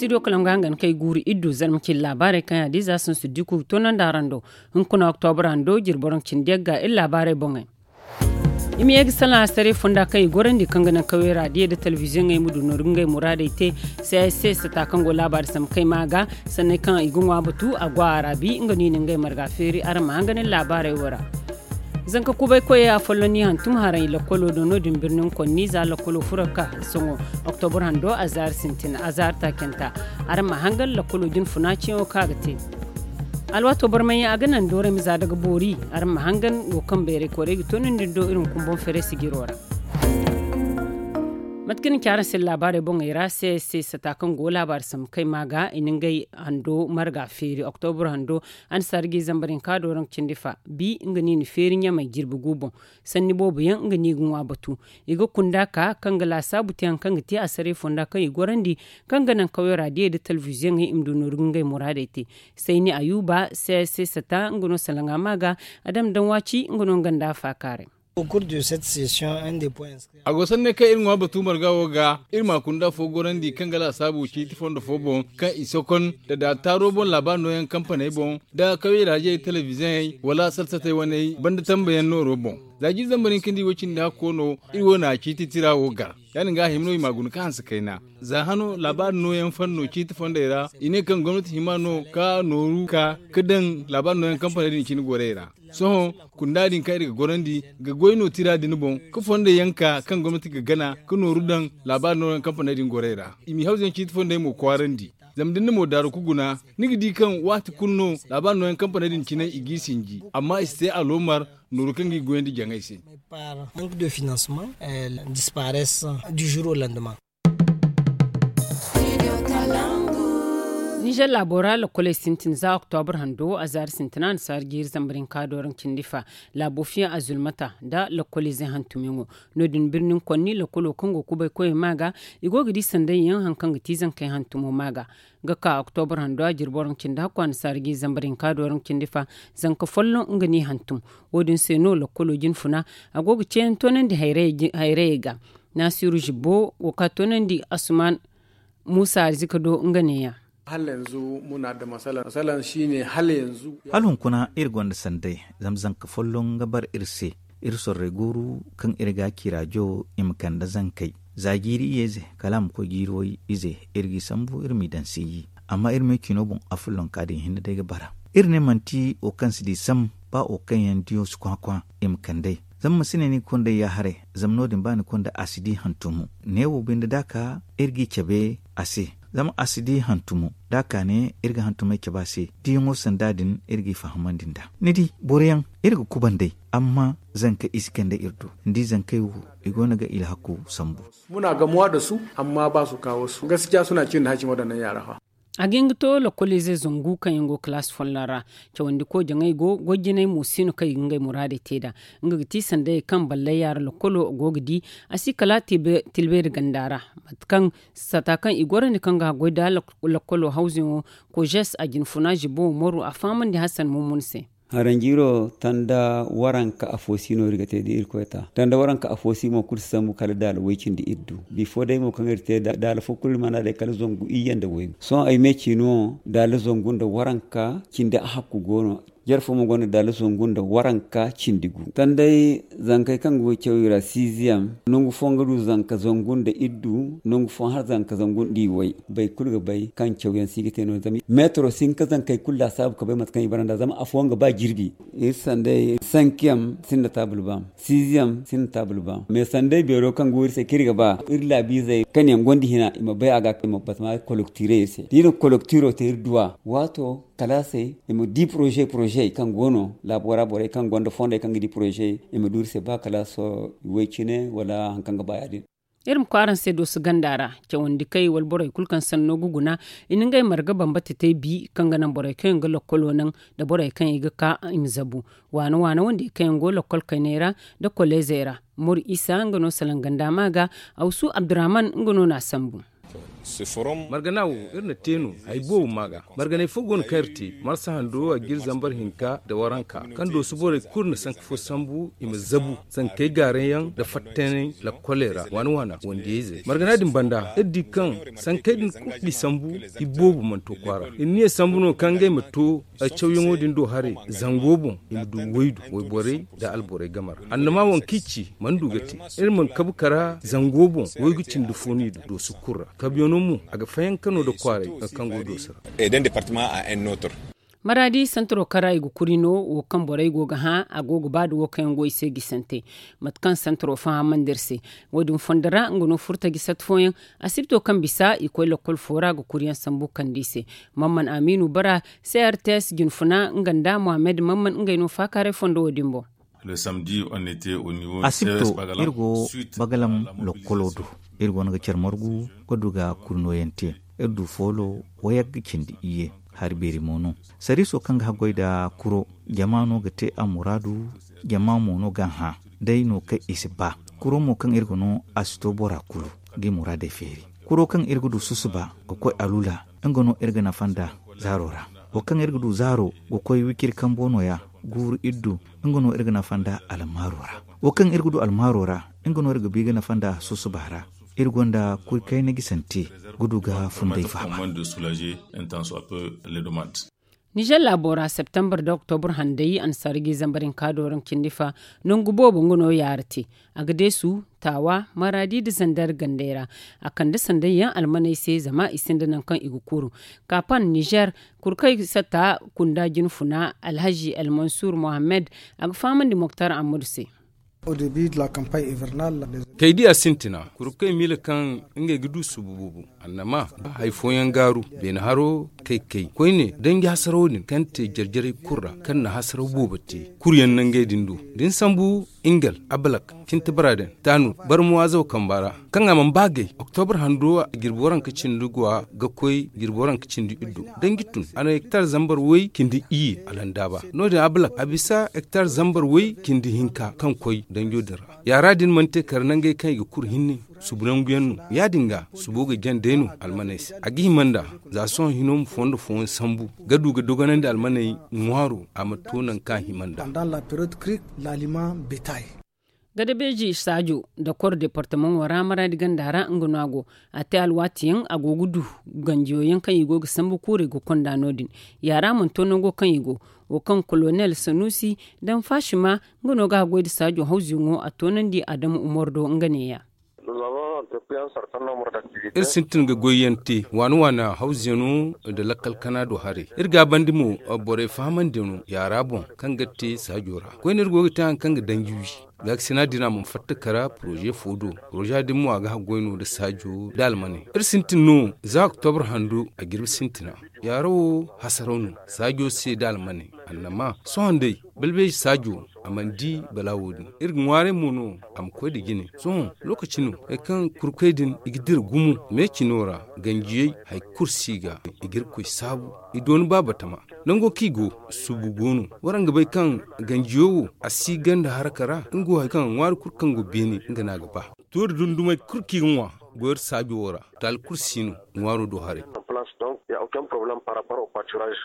studio kalangangan kai guri iddu zarmkin labarai kan yadi za sun su diku tonan darando hunkuna oktobar ando jirboran cindegga il labarai bongai imi yegi sala sare funda kai goran di kangana kawai radio da television ngai mudu no rungai murade te sai ta kango labar sam kai maga sanai kan igunwa butu agwa arabi ngani ngai marga feri arma nganin labarai wara zanka kubai koye a folloni hantum haran lokolo dono din birnin konni za lokolo furaka songo oktobar hando azar sintin azar takenta arma hangal lokolo din funaci o kagate alwato barmanya aganan dore mi za daga bori arma hangan wokan bere kore tonin dindo irin kumbon fere sigirora matkin kyara sin labare bon ira sai satakan go labar sam kai maga iningai hando marga feri oktober hando an sargi zambarin kadoran cindifa bi ngani ni feri nya mai jirbu gubon sanni bobu yan ngani gunwa batu igo kunda ka kangala sabuti an kangati asare fonda kai gorandi kanganan kawai radio da television ngi imdu nurungai muradete sai ni ayuba sai sata ngono salanga maga adam danwaci ngono ganda fakare. Au cours de cette session, un des points inscrits. A gosan ne kai irin batu margawo ga irma kunda fogoran di kangala sabu ci tifon da fobon kan isokon da taro bon labano yan kamfani bon da kawai raje television wala salsata wani banda tambayan no robon. Zagi zambarin kindi wacin da kono irwo na ci titirawo ga. Yani ga himno magun kan su kaina. Za hano labarin no yan fanno ci tifon da ira ine kan gwamnati himano ka noru ka kidan labarin no yan kamfani din kin gorera. So kundadin kai daga gorandi ga goyno tira din bon ku fonda yanka kan gwamnati ga gana ku norudan labarin no kamfani din gorera. Imi hausen ci tifon da mu kwarandi. Zamdin mo daru kuguna nigidi kan wati kunno labarin no kamfani din kinan igisinji amma iste alomar norukan gi goyendi jangaisi. Par manque de financement, elles disparaissent du jour au lendemain. Nijar labora la kole sintin za oktobar hando azar sintinan sargir zambarin kadoran cindifa labofiya azulmata da la kole zai hantumingo nodin birnin konni la kolo kongo kubai koyi maga igo gidi sandan yan hankan giti zan kai hantumo maga ga ka oktobar hando a jirboran cinda kwan sargir zambarin kadoran cindifa zan ka follon ngani hantum wodin seno la kolo jin funa agogo cen tonan di hayre ga nasiru jibbo wakatonan di asuman musa arzikado nganeya hal yanzu muna da matsalan shine hal yanzu halun kuna irgon da sandai zamzan ka follon gabar irse irson reguru kan irga kirajo imkan da zan kai zagiri yeze kalam ko giroyi ize irgi sambu irmi dan siyi amma irme kinobun afulon kadin hinda daga bara irne manti o kan sidi sam ba o kan yan diyo su kwakwa imkan dai zan masine ni konda ya hare zamnodin bani konda asidi hantumu newo binda daka irgi kebe ase zama asidi hantumu daka ne irga hantumai ke base diyo sandadin irgi fahamandin da nidi boreyan irga kubandai amma zan ka iskan da irdo ndi zan kai igona ga ilhaku sambu muna gamuwa da su amma ba su kawo su gaskiya suna cin hacin wadannan yara fa a gingito la kolize zungu kan yango class follara ce wanda ko jangai go gojinai musinu kai ngai murade teda nga giti sande kan balle yar la kolo gogidi asikala tilbe gandara matkan satakan igora ni kan ga goida la kolo housing ko jes ajin funaji bo moru afaman di hasan mumunse harangiro tanda waranka afosino rigate di irkoeta tanda waranka afosimo kursa mu kala dal wekin di iddu before dai mo kangerte dal fokul mana de kala zongu iyanda wey so ay meci no dal zongu da waranka kinde hakku gono jarfo mo gono dal zongu da waranka cindigu tandai zankai kango cewira sixième nungu fongaru zanka zongu da iddu nungu fon har zanka zongu di way bay kulga bay kan cewyan sigite no zami metro sinka zankai kulla sab ka bay matkan ibaranda zama afonga ba girbi sandai 5e sinda table bam 6e sinda table bam me sandai bero kan gori se kirga ba irla bi zai kanyan gondi hina ima bay aga ima batma collectire se dino collectiro te irduwa wato kalase ima di projet kan gono laborabore kan gondo fonde kan di projet ima durse ba kala so wecine wala hankanga bayadi irin kwaran sai do su gandara ke wanda kai wal borai kulkan sanno guguna inin gai marga bambata te bi kan ganan borai kai ga lokolo nan da borai kan iga ka imzabu wani wanda kai go lokol kanera da kolezera mur isa ngano salan ganda maga ausu abdurrahman ngano na sambu marganawo irna tenu ay bo maga marganay fogon karti marsa hando a gir zambar hinka da waranka kan do su bore kurna san fo sambu ima zabu san kai garen yan da fattene la kolera wana wanda yeze margana din banda eddi kan san kai din kudi sambu ibobu man to kwara inni sambu no kan gai mato a chawyon din do hare zangobo imdu woidu woy bore da albore gamar annama won kici man dugati irman kabukara zangobo woy gucin du foni do su kurra kabyono mu aga fayan kano da kware kan go do sara edan departement a un autre maradi santro kara igu kurino wo kan borai goga ha agogo badu wo kan go ise gisante matkan santro fa manderse wodun fondara ngono furta gisat foyen asibto kan bisa ikoy lokol fora go kuriyan sambu kandise mamman aminu bara CRTS ginfuna nganda Mohamed mamman ngaino fakare fondo wodimbo le samedi on était au niveau asibto irgo bagalam lokolodo irgo nga cermorgu goduga kurno yente erdu folo wayag kindi iye har beri mono sariso kanga hagoida kuro jamano gate amuradu jama mono ganha dai no kai isba kuro mo kan irgo no asto bora kulu gi murade feri kuro kan irgo du susuba ko alula ngono irga na fanda zarora o kan irgo du zaro go koy wikir kan bono ya guru iddu ngono irga na fanda almarora o kan irgo du almarora ngono irga biga na fanda susubara irgonda kur kai na gisanti guduga fundai fama Niger labora September da October handai an sargi zambarin kadorin kindifa nungubo bunguno yarti agade su tawa maradi da sandar gandera akan da sandayyan almanai sai zama isin da nan kan igukuru kafan Niger kurkai sata kunda jinfuna Alhaji Al-Mansur Mohammed agfaman di Moktar Amursi Au début de la campagne hivernale, kaidi asintina kurukai mila kan inga gudu sububu annama haifoyan garu ben haro kai koine dangi hasarodin kan te jarjare kurra kan na hasaro bobati kuryan nan ga dindu din sambu ingal ablak kinta baraden tanu barmu azo kambara kan aman bagay october hando girboran kicin dugwa ga koi girboran kicin du iddu dangitun ana hektar zambar wai kindi i alandaba no da ablak abisa hektar zambar wai kindi hinka kan koi dango dara yara din mante karnan ga kai ga kur hinni subunan guyannu ya dinga suboga jan denu almanais agi manda za son hinom fondo fon sambu gadu ga doganan da almanai nwaro amatonan kan himanda dans la période crique l'aliment bétail gada beji sajo da kor departement wara mara digan dara ngunago ate alwatiyan agogudu ganjiyoyin kan yigo ga sambu kure go konda nodin yara mun tono go kan yigo o kan colonel Sanusi dan fashima nguno ga godi sajo hauzingo atonan di Adamu Umardo nganeya sintin ga goyyanti wana hauzenu da lakal kanado hare irga bandimu bore faman dinu yara bon kan gatte sajora ko ne irgo ta kan ga dangiwi ga sina dina mun fatta kara projet fodo projet dimu aga goyno da sajo dalmane sintin no za october handu a girbi sintina yaro hasaronu sajo se dalmane annama so handai balbe sajo amandi balawodin irgin ware mono am koy da gine so lokacin e kan kurkaidin igidir gumu me kinora ganjiyai hay kursiga igir koy sabu idon babatama nango kigo subugono waranga bai kan ganjiyo asigan da harakara ingo hay kan war kurkan go beni ngana gaba to dundumai kurkinwa gor sabi wora tal kursino waro do hare donc il y a aucun problème par rapport au pâturage.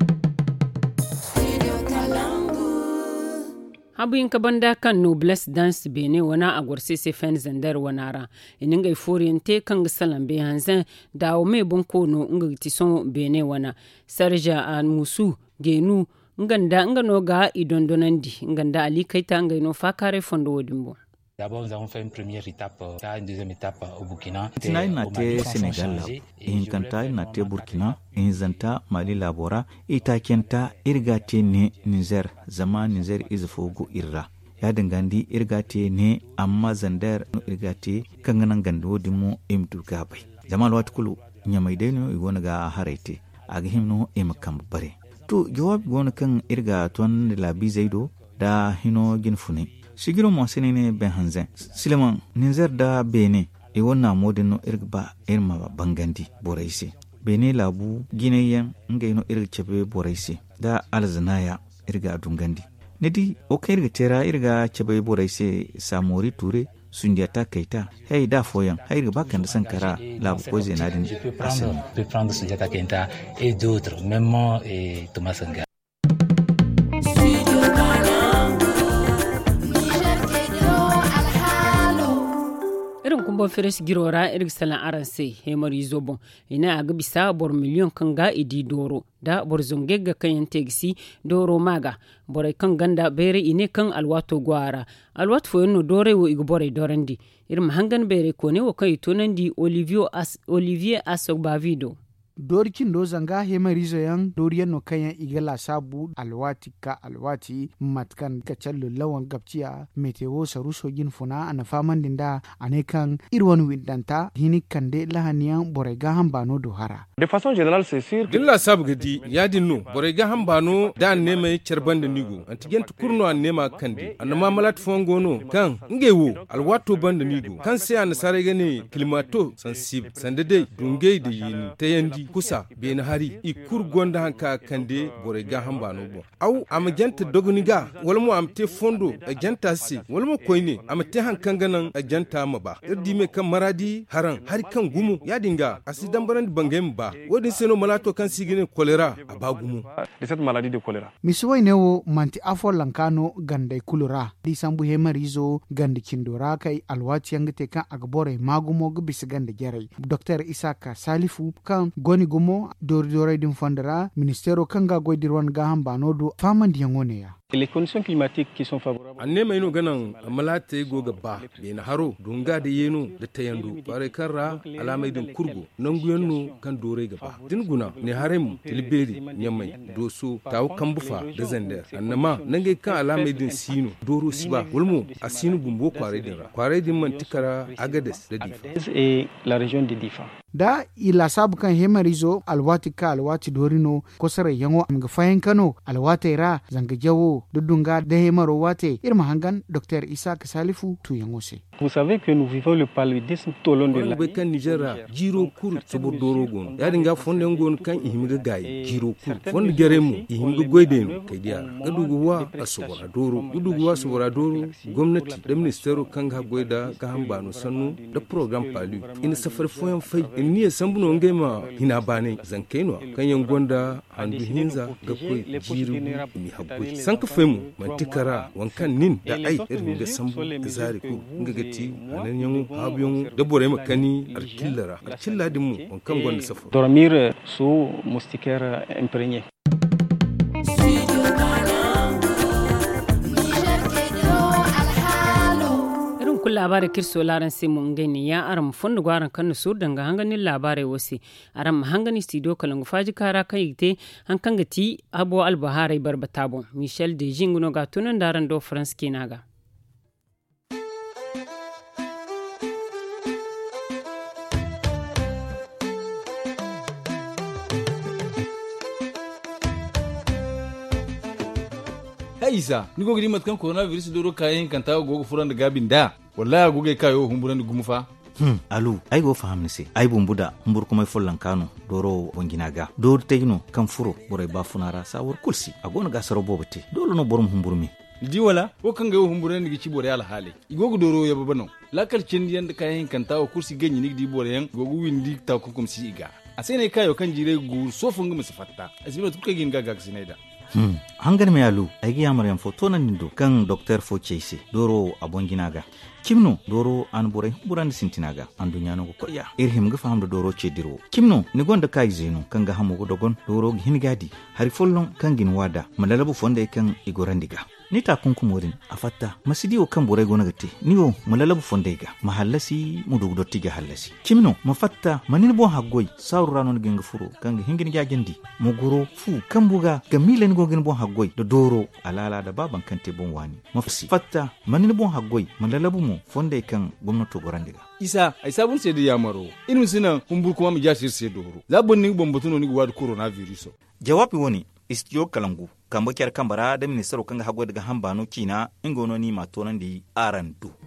Habin ka banda kan Noblesse Dance Bene wana agwarse se fen zandar wanara ininga iforiente kan gisalan be hanzan da o me bonko no nga tison Bene wana sarja an musu genu nganda ngano ga idondonandi nganda ali kaita ngaino fakare fondo wodimbo. D'abord, nous avons fait une première étape, une deuxième étape au Burkina. Tinai na te Senegal la, ihinkanta na te Burkina, ihizanta Mali labora, ita kenta irga te ne Niger, zama Niger izafogo irra. Ya dangandi irga te ne amma zandar irga te kanganan gando dimu imdu gabai. Zama lwat kulu, nyamai deno igona ga haraite, agihimno imakam bare. Tu jawab gona kan irga tuan labi zaido da hino ginfune. Sigiro mo senene ben hanzen sileman ninzer da bene e wonna modin no irgba irma bangandi boraisi bene labu gineyen ngayno irga chebe boraisi da alzanaya irga dungandi nedi o irga tera irga chebe boraisi samori ture sundiata kaita hey da foyan hay ba kan sankara la ko zenadin asin peut prendre Sundiata Keita et d'autres même et Thomas Sankara. irin kumbo feres girora irin salan aranse hemari zobon ina aga bisa bor miliyon kan ga idi doro da bor zonge ga kan tegisi doro maga bor kan ganda bere ine kan alwato gwara alwat fo no dore wo igbore dorandi irin hangan bere ko ne wo kai tonandi Olivier Asogbavido dorkin do zanga hemarizo yan doriyan no kayan igala sabu alwati matkan kacallo lawan gabciya meteo saruso gin funa ana faman dinda ane kan irwan windanta hini kande lahaniyan borega hambano do hara de façon générale c'est sûr dilla sabu gadi ya dinno borega hambano da ne mai charban da nigo antigen tukurno an nema kandi anama malat fongono kan ngewo alwato banda nigo kan sai an sare gane klimato sensible sandade dungai da yini tayandi kusa ben hari ikur gonda hanka kande borega hambano bo au amagenta doguniga walmo amte fondo agenta si walmo koyne amte hankan ganan agenta maba irdi me kan maradi haran hari kan gumu ya dinga asidan baran bangem ba wodin seno malato kan sigine kolera abagumu de cette maladie de choléra misuwai newo manti afo lankano gandai kulura di sambu hemarizo gandi kindora kai alwati yangite kan agbore magumo gbis gandi gerai Dr. Isaka Salifu kan goni gumo dori din fondara ministero kanga goidirwan gaham banodo faman diyangone ya les conditions climatiques qui sont favorables anne mai no ganan malata go gaba be na haro dunga da yeno da tayandu bare karra alamai din kurgo nan guyanno kan dore gaba din guna ne harem tilberi nyamai doso taw kambufa da zander annama nange kan alamai din sino doro siba wulmo asinu bumbo kware din man tikara agades da difa et la région de Difa da ila sabu kan hemarizo alwati dorino kosare yango amga fayin kano alwatera zanga jawo dudunga da hemaro wate irma hangan Dr. Isaka Salifu tu yango se. Vous savez que nous vivons le paludisme tout au long de l'année. Kan Nigeria jiro kur sobor doro gon ya dinga fonde gon kan ihimga gaay jiro kur fonde geremu ihimga goydeno kaydiya gadugo wa asobora doro gwamnati da ministero kan ga goyda ka hambano sannu da program palu ina safar foyan fai ni sambuno ngema hina bane zankeno kan yan gonda andu hinza ga koy jiru mi habboy sanka femu mantikara wankan nin da ai irin da sambu zari ku ngagati anan yan habiyon da bore makani arkilla dimu wankan gonda safar dormir sous moustiquaire imprégné. kun labarai kirso laran sai mun gani ya aram fundu gwaran kan su danga hanganin labarai wasi aram hangani studio kalangu faji kara kai te hankan gati abo albaharai barbatabo Michel de Jinguno ga tunan daran do France kenaga Isa ni gogi mat kan coronavirus doro kayen kan tawo gogo furan da gabin da wallahi goge kayo humburan da gumufa alu ay go fahamni se ay bumbuda humbur ko may follan kanu doro wonginaga do tegno kan furo bore ba funara sawor kulsi agona ga saro bobete dolo no borum humbur mi di wala ko kan ga humburan da ci bore ala hale igogo doro ya babano lakal cindi yanda kayen kan tawo kursi ganyi ni di bore yan gogo windi ta ko kum si iga asene kayo kan jire gur sofun ga musafatta asibino tukka gin gaga sineda hangar me alu aygi amaryam foto nan nindo kan Dr. Focheise doro abonginaga kimno doro an bore buran sintinaga andu nyano ko ya irhim ga famdo doro cediro kimno ni gonda kay zeno kan ga hamugo dogon doro hingadi hari follon kan gin wada malalabu fonde kan igorandiga ni ta kunkumorin afatta masidi o kan bore gona gate niwo malalabu fonde ga mahallasi mudugo dottiga hallasi kimno mafatta manin bo haggoy sawrano ngi furo kan hingin jagendi mogoro fu kan buga ga milen go gen bo haggoy do doro alala da baban kante bon wani mafsi fatta manin bo haggoy malalabu mo fonde kan gwamnato gorandiga isa ay sabun se de yamaro inu sina humbur kuma mi jasir se doro labon ni bombotuno ni wad coronavirus jawabi woni istiyo kalangu kamba kyar kambara da ministero kanga hagwa daga hambano kina ingono ni matonan di arandu